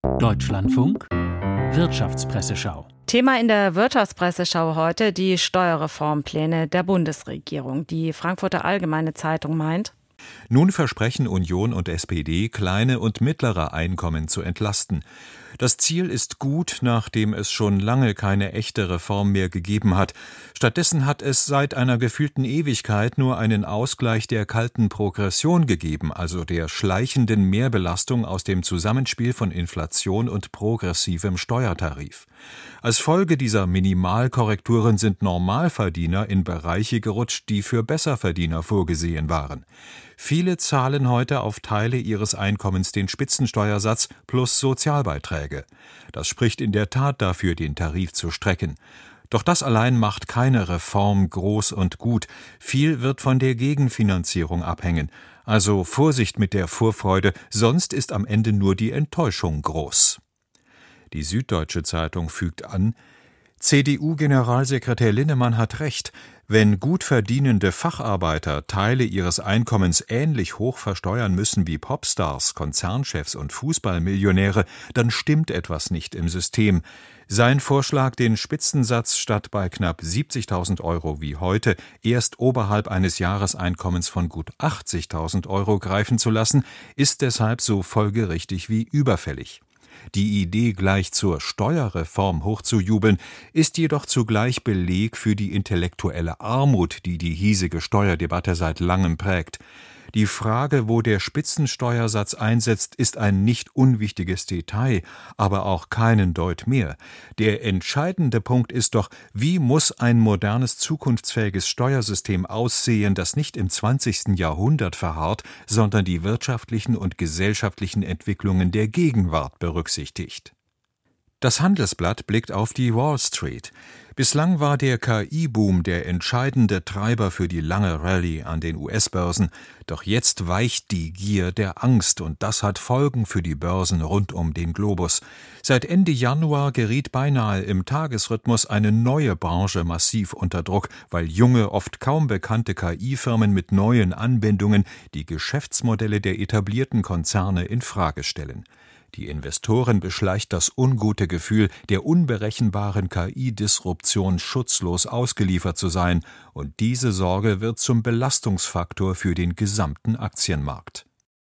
Deutschlandfunk Wirtschaftspresseschau. Thema in der Wirtschaftspresseschau heute die Steuerreformpläne der Bundesregierung. Die Frankfurter Allgemeine Zeitung meint: Nun versprechen Union und SPD, kleine und mittlere Einkommen zu entlasten. Das Ziel ist gut, nachdem es schon lange keine echte Reform mehr gegeben hat. Stattdessen hat es seit einer gefühlten Ewigkeit nur einen Ausgleich der kalten Progression gegeben, also der schleichenden Mehrbelastung aus dem Zusammenspiel von Inflation und progressivem Steuertarif. Als Folge dieser Minimalkorrekturen sind Normalverdiener in Bereiche gerutscht, die für Besserverdiener vorgesehen waren. Viele zahlen heute auf Teile ihres Einkommens den Spitzensteuersatz plus Sozialbeiträge. Das spricht in der Tat dafür, den Tarif zu strecken. Doch das allein macht keine Reform groß und gut. Viel wird von der Gegenfinanzierung abhängen. Also Vorsicht mit der Vorfreude, sonst ist am Ende nur die Enttäuschung groß. Die Süddeutsche Zeitung fügt an: CDU-Generalsekretär Linnemann hat recht. Wenn gut verdienende Facharbeiter Teile ihres Einkommens ähnlich hoch versteuern müssen wie Popstars, Konzernchefs und Fußballmillionäre, dann stimmt etwas nicht im System. Sein Vorschlag, den Spitzensatz statt bei knapp 70.000 Euro wie heute erst oberhalb eines Jahreseinkommens von gut 80.000 Euro greifen zu lassen, ist deshalb so folgerichtig wie überfällig. Die Idee, gleich zur Steuerreform hochzujubeln, ist jedoch zugleich Beleg für die intellektuelle Armut, die die hiesige Steuerdebatte seit langem prägt. Die Frage, wo der Spitzensteuersatz einsetzt, ist ein nicht unwichtiges Detail, aber auch keinen Deut mehr. Der entscheidende Punkt ist doch, wie muss ein modernes, zukunftsfähiges Steuersystem aussehen, das nicht im 20. Jahrhundert verharrt, sondern die wirtschaftlichen und gesellschaftlichen Entwicklungen der Gegenwart berücksichtigt. Das Handelsblatt blickt auf die Wall Street. Bislang war der KI-Boom der entscheidende Treiber für die lange Rallye an den US-Börsen. Doch jetzt weicht die Gier der Angst und das hat Folgen für die Börsen rund um den Globus. Seit Ende Januar geriet beinahe im Tagesrhythmus eine neue Branche massiv unter Druck, weil junge, oft kaum bekannte KI-Firmen mit neuen Anwendungen die Geschäftsmodelle der etablierten Konzerne in Frage stellen. Die Investoren beschleicht das ungute Gefühl, der unberechenbaren KI-Disruption schutzlos ausgeliefert zu sein, und diese Sorge wird zum Belastungsfaktor für den gesamten Aktienmarkt.